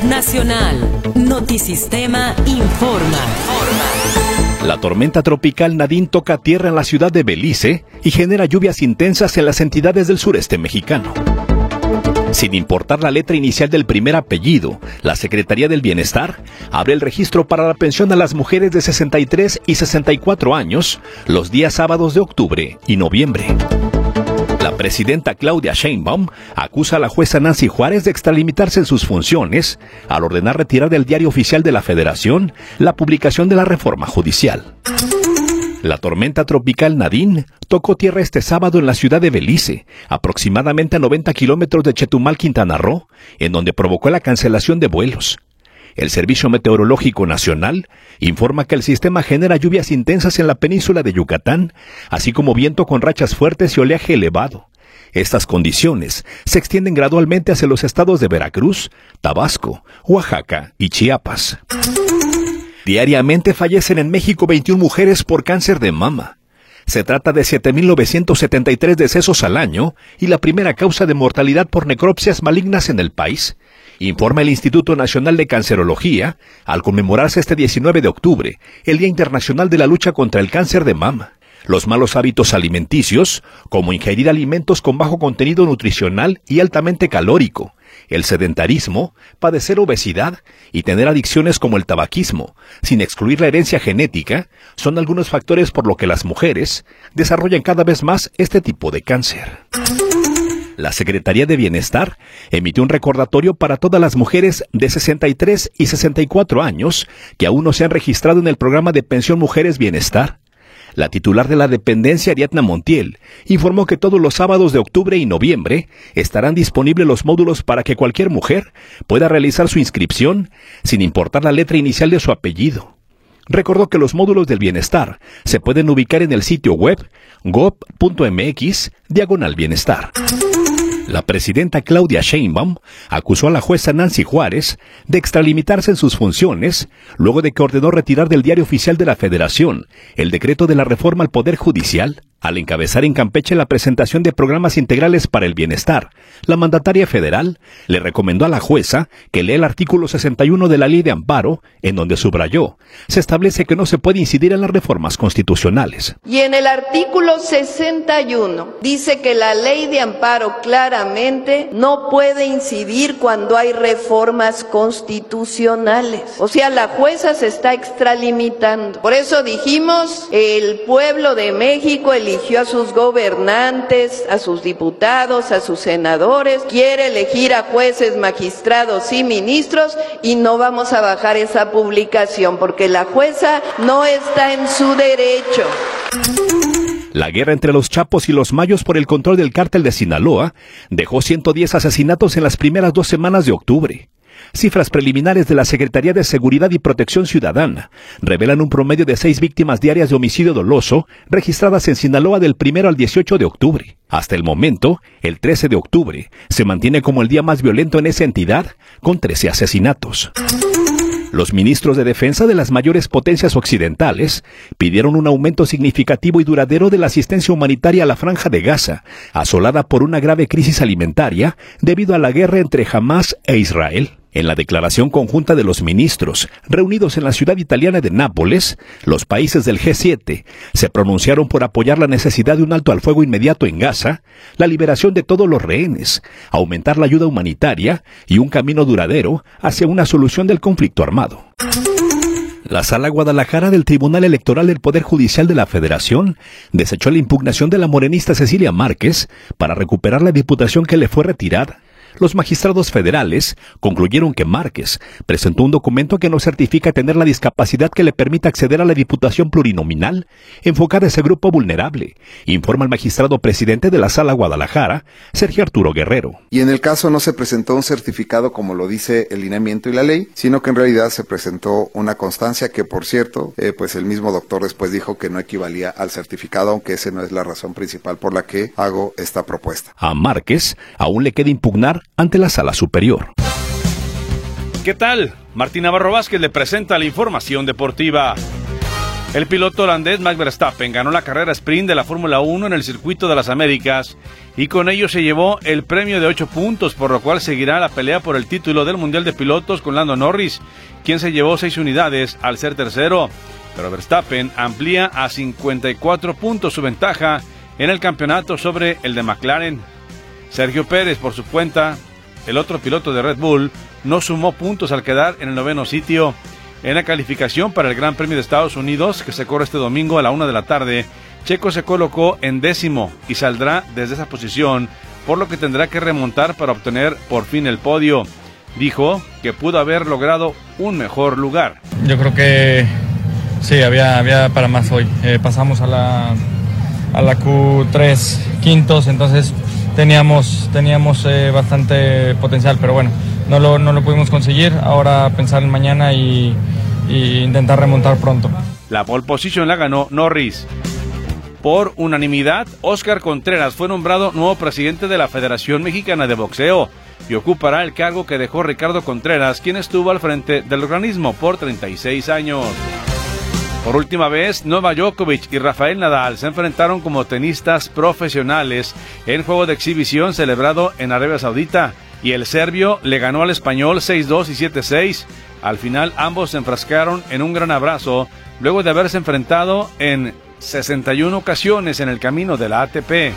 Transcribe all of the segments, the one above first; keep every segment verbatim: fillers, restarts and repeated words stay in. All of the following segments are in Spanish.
Nacional. Notisistema informa. La tormenta tropical Nadine toca tierra en la ciudad de Belice y genera lluvias intensas en las entidades del sureste mexicano. Sin importar la letra inicial del primer apellido, la Secretaría del Bienestar abre el registro para la pensión a las mujeres de sesenta y tres y sesenta y cuatro años los días sábados de octubre y noviembre. La presidenta Claudia Sheinbaum acusa a la jueza Nancy Juárez de extralimitarse en sus funciones al ordenar retirar del Diario Oficial de la Federación la publicación de la reforma judicial. La tormenta tropical Nadine tocó tierra este sábado en la ciudad de Belice, aproximadamente a noventa kilómetros de Chetumal, Quintana Roo, en donde provocó la cancelación de vuelos. El Servicio Meteorológico Nacional informa que el sistema genera lluvias intensas en la península de Yucatán, así como viento con rachas fuertes y oleaje elevado. Estas condiciones se extienden gradualmente hacia los estados de Veracruz, Tabasco, Oaxaca y Chiapas. Diariamente fallecen en México veintiuna mujeres por cáncer de mama. Se trata de siete mil novecientos setenta y tres decesos al año y la primera causa de mortalidad por necropsias malignas en el país, informa el Instituto Nacional de Cancerología al conmemorarse este diecinueve de octubre, el Día Internacional de la Lucha contra el Cáncer de Mama. Los malos hábitos alimenticios, como ingerir alimentos con bajo contenido nutricional y altamente calórico, el sedentarismo, padecer obesidad y tener adicciones como el tabaquismo, sin excluir la herencia genética, son algunos factores por lo que las mujeres desarrollan cada vez más este tipo de cáncer. La Secretaría de Bienestar emitió un recordatorio para todas las mujeres de sesenta y tres y sesenta y cuatro años que aún no se han registrado en el programa de Pensión Mujeres Bienestar. La titular de la dependencia, Ariadna Montiel, informó que todos los sábados de octubre y noviembre estarán disponibles los módulos para que cualquier mujer pueda realizar su inscripción sin importar la letra inicial de su apellido. Recordó que los módulos del bienestar se pueden ubicar en el sitio web gob.mx diagonal bienestar. La presidenta Claudia Sheinbaum acusó a la jueza Nancy Juárez de extralimitarse en sus funciones luego de que ordenó retirar del Diario Oficial de la Federación el decreto de la reforma al Poder Judicial. Al encabezar en Campeche la presentación de programas integrales para el bienestar, la mandataria federal le recomendó a la jueza que lea el artículo sesenta y uno de la Ley de Amparo, en donde subrayó, se establece que no se puede incidir en las reformas constitucionales. Y en el artículo sesenta y uno dice que la Ley de Amparo claramente no puede incidir cuando hay reformas constitucionales. O sea, la jueza se está extralimitando. Por eso dijimos, el pueblo de México, el eligió a sus gobernantes, a sus diputados, a sus senadores, quiere elegir a jueces, magistrados y ministros y no vamos a bajar esa publicación porque la jueza no está en su derecho. La guerra entre los Chapos y los Mayos por el control del cártel de Sinaloa dejó ciento diez asesinatos en las primeras dos semanas de octubre. Cifras preliminares de la Secretaría de Seguridad y Protección Ciudadana revelan un promedio de seis víctimas diarias de homicidio doloso registradas en Sinaloa del primero al dieciocho de octubre. Hasta el momento, el trece de octubre se mantiene como el día más violento en esa entidad, con trece asesinatos. Los ministros de defensa de las mayores potencias occidentales pidieron un aumento significativo y duradero de la asistencia humanitaria a la Franja de Gaza, asolada por una grave crisis alimentaria debido a la guerra entre Hamás e Israel. En la declaración conjunta de los ministros, reunidos en la ciudad italiana de Nápoles, los países del G siete se pronunciaron por apoyar la necesidad de un alto al fuego inmediato en Gaza, la liberación de todos los rehenes, aumentar la ayuda humanitaria y un camino duradero hacia una solución del conflicto armado. La Sala Guadalajara del Tribunal Electoral del Poder Judicial de la Federación desechó la impugnación de la morenista Cecilia Márquez para recuperar la diputación que le fue retirada. Los magistrados federales concluyeron que Márquez presentó un documento que no certifica tener la discapacidad que le permita acceder a la diputación plurinominal enfocada a ese grupo vulnerable, informa el magistrado presidente de la Sala Guadalajara, Sergio Arturo Guerrero. Y en el caso no se presentó un certificado como lo dice el lineamiento y la ley, sino que en realidad se presentó una constancia que, por cierto, eh, pues el mismo doctor después dijo que no equivalía al certificado, aunque esa no es la razón principal por la que hago esta propuesta. A Márquez aún le queda impugnar ante la Sala Superior. ¿Qué tal? Martín Navarro Vázquez le presenta la información deportiva. El piloto holandés Max Verstappen ganó la carrera sprint de la Fórmula uno en el Circuito de las Américas y con ello se llevó el premio de ocho puntos, por lo cual seguirá la pelea por el título del Mundial de Pilotos con Lando Norris, quien se llevó seis unidades al ser tercero. Pero Verstappen amplía a cincuenta y cuatro puntos su ventaja en el campeonato sobre el de McLaren. Sergio Pérez, por su cuenta, el otro piloto de Red Bull, no sumó puntos al quedar en el noveno sitio. En la calificación para el Gran Premio de Estados Unidos, que se corre este domingo a la una de la tarde, Checo se colocó en décimo y saldrá desde esa posición, por lo que tendrá que remontar para obtener por fin el podio. Dijo que pudo haber logrado un mejor lugar. Yo creo que sí, había, había para más hoy. Eh, pasamos a la, a la Q tres quintos, entonces teníamos, teníamos eh, bastante potencial, pero bueno, no lo, no lo pudimos conseguir. Ahora pensar en mañana y, y intentar remontar pronto. La pole position la ganó Norris. Por unanimidad, Óscar Contreras fue nombrado nuevo presidente de la Federación Mexicana de Boxeo y ocupará el cargo que dejó Ricardo Contreras, quien estuvo al frente del organismo por treinta y seis años. Por última vez, Novak Djokovic y Rafael Nadal se enfrentaron como tenistas profesionales en juego de exhibición celebrado en Arabia Saudita y el serbio le ganó al español seis dos y siete seis. Al final ambos se enfrascaron en un gran abrazo luego de haberse enfrentado en sesenta y una ocasiones en el camino de la A T P.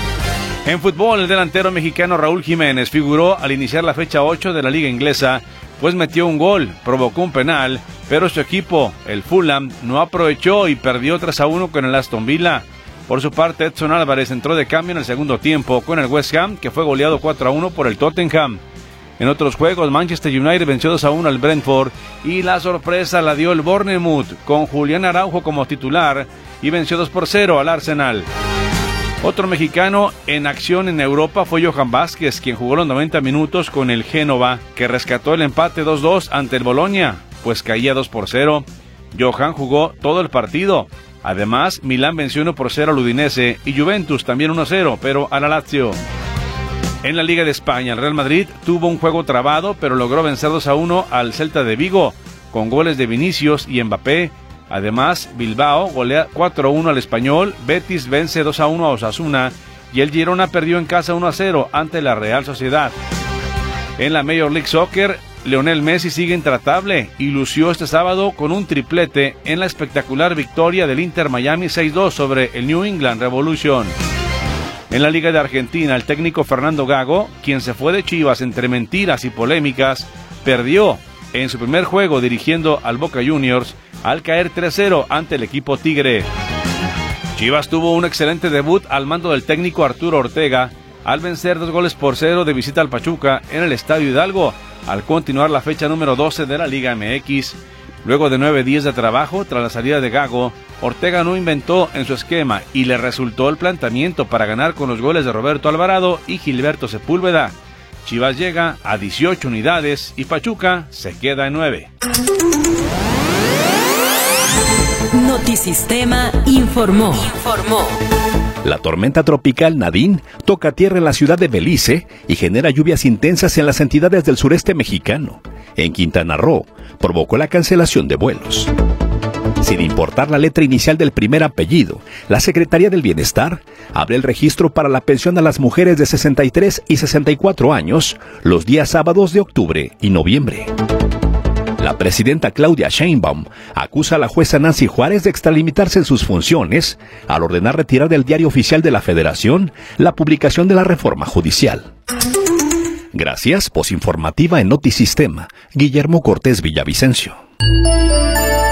En fútbol, el delantero mexicano Raúl Jiménez figuró al iniciar la fecha ocho de la liga inglesa, pues metió un gol, provocó un penal, pero su equipo, el Fulham, no aprovechó y perdió tres a uno con el Aston Villa. Por su parte, Edson Álvarez entró de cambio en el segundo tiempo con el West Ham, que fue goleado cuatro a uno por el Tottenham. En otros juegos, Manchester United venció dos a uno al Brentford y la sorpresa la dio el Bournemouth con Julián Araujo como titular y venció dos por cero al Arsenal. Otro mexicano en acción en Europa fue Johan Vázquez, quien jugó los noventa minutos con el Génova, que rescató el empate dos dos ante el Bolonia, pues caía dos por cero. Johan jugó todo el partido. Además, Milán venció uno por cero al Udinese y Juventus también uno a cero, pero a la Lazio. En la Liga de España, el Real Madrid tuvo un juego trabado, pero logró vencer dos a uno al Celta de Vigo, con goles de Vinicius y Mbappé. Además, Bilbao golea cuatro a uno al Español, Betis vence dos a uno a Osasuna y el Girona perdió en casa uno a cero ante la Real Sociedad. En la Major League Soccer, Lionel Messi sigue intratable y lució este sábado con un triplete en la espectacular victoria del Inter Miami seis dos sobre el New England Revolution. En la Liga de Argentina, el técnico Fernando Gago, quien se fue de Chivas entre mentiras y polémicas, perdió en su primer juego dirigiendo al Boca Juniors al caer tres cero ante el equipo Tigre. Chivas tuvo un excelente debut al mando del técnico Arturo Ortega al vencer dos goles por cero de visita al Pachuca en el Estadio Hidalgo al continuar la fecha número doce de la Liga M X. Luego de nueve días de trabajo tras la salida de Gago, Ortega no inventó en su esquema y le resultó el planteamiento para ganar con los goles de Roberto Alvarado y Gilberto Sepúlveda. Chivas llega a dieciocho unidades y Pachuca se queda en nueve. Notisistema informó. Informó. La tormenta tropical Nadine toca tierra en la ciudad de Belice y genera lluvias intensas en las entidades del sureste mexicano. En Quintana Roo, provocó la cancelación de vuelos. Sin importar la letra inicial del primer apellido, la Secretaría del Bienestar abre el registro para la pensión a las mujeres de sesenta y tres y sesenta y cuatro años los días sábados de octubre y noviembre. La presidenta Claudia Sheinbaum acusa a la jueza Nancy Juárez de extralimitarse en sus funciones al ordenar retirar del Diario Oficial de la Federación la publicación de la reforma judicial. Gracias, posinformativa en Notisistema, Guillermo Cortés Villavicencio.